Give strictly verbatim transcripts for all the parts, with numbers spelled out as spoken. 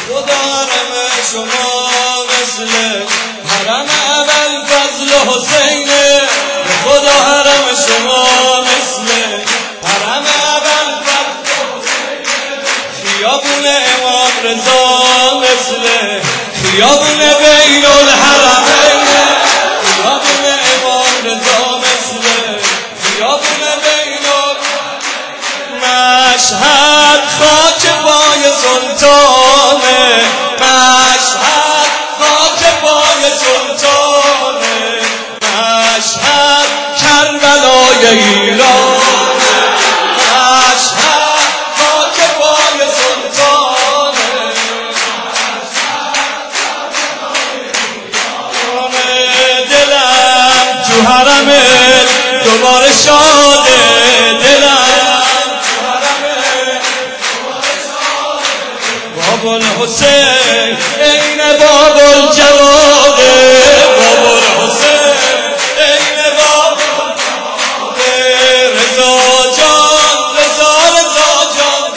خدا حرم شما مثل حرم ابوالفضل حسینه، خدا حرم شما مثل حرم ابوالفضل حسینه، خیابون امام رضا مثل خیابون بین الحرمینه، خیابون امام رضا مثل خیابون بین الحرمینه. مشهد خاک پای سلطانه، مشهد خاک پای سلطانه، مشهد کربلای ایرانه، مشهد خاک پای سلطانه، دلم تو حرم دوباره شاده، دلم تو حرم دوباره شاده، باب الحسین این باب الجواده، باب الحسین این باب الجواده، رضا جان رضا رضا جان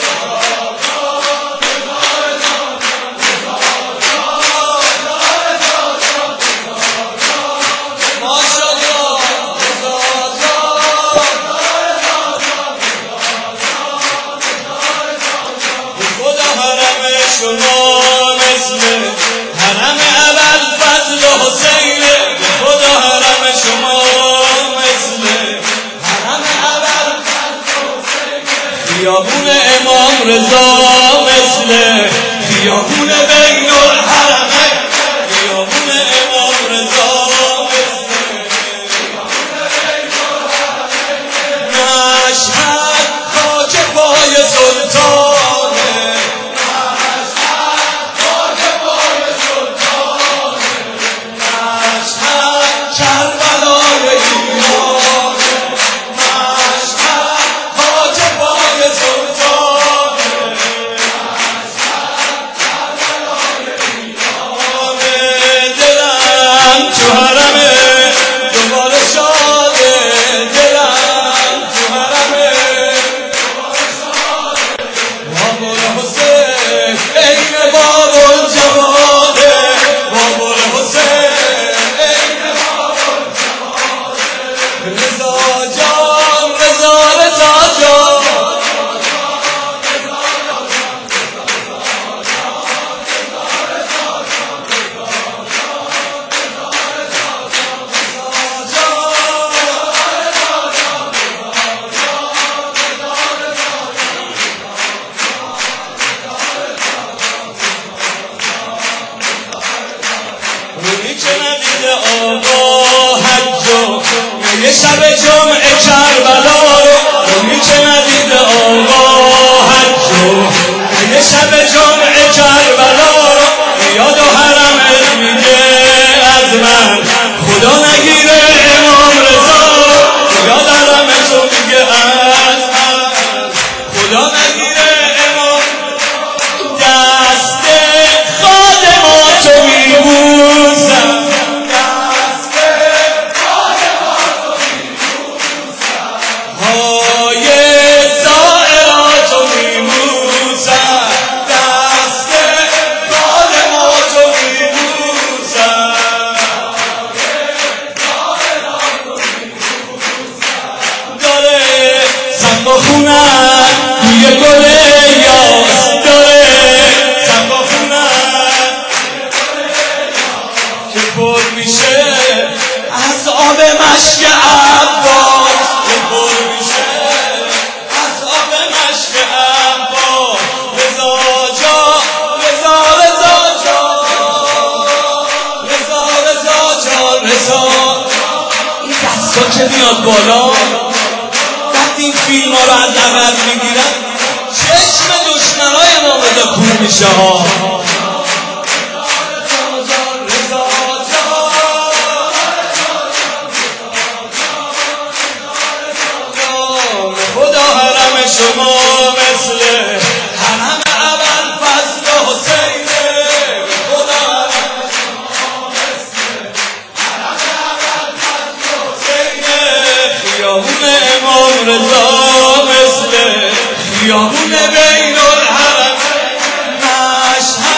شما مثل حرم ابوالفضل حسینه، خدا حرم شما مثل حرم ابوالفضل حسینه، خیابون امام رضا مثل خیابون بین الحرمین، خیابون امام رضا مثل خیابون بین الحرمین. مشهد خاک پای سلطانه، یه شب جمعه کربلا رو اونی که ندیده آقا حجو، یه شب جمعه کربلا رو یاد و حرمت میگه از من خدا نگیره امام رضا، یاد حرمتو میگه از من خدا نگیره امام، دست خادماتو میبوسم، خونم توی گل یاس داره، سبا خونم که پر میشه از آب مشک عباس، که پر میشه از آب مشک عباس. رضا جان رضا رضا جان رضا رضا جان رضا، این دستا که میاد بالا این فیلم ها رو از عوض میگیرن، چشم دشمنای امام رضا کور میشه ها. خدا حرم شما مثل حرم ابوالفضل حسینه، خدا حرم شما مثل حرم ابوالفضل حسینه، خیابون امام رضا مثل خیابون بین الحرمین. مشهد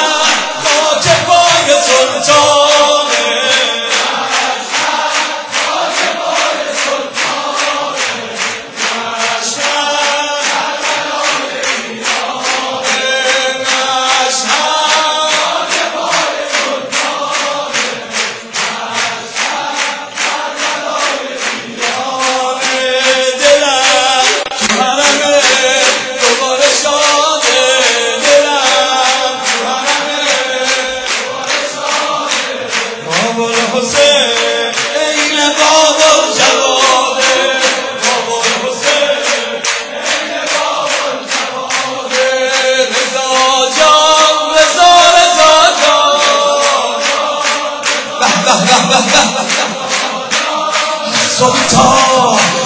به به به سلطان